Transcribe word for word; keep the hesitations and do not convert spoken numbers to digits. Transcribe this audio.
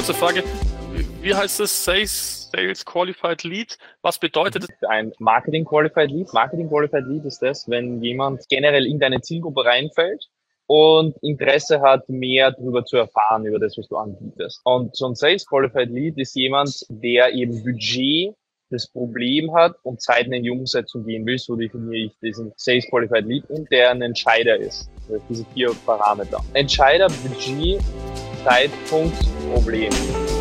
kurze Frage. Wie heißt das? Sales, Sales Qualified Lead? Was bedeutet das? Ein Marketing Qualified Lead. Marketing Qualified Lead ist das, wenn jemand generell in deine Zielgruppe reinfällt und Interesse hat, mehr darüber zu erfahren, über das, was du anbietest. Und so ein Sales Qualified Lead ist jemand, der eben Budget, das Problem hat und zeitnah in die Umsetzung gehen will. So definiere ich diesen Sales Qualified Lead, und der ein Entscheider ist. Also diese vier Parameter. Entscheider, Budget, Zeitpunkt, Problem.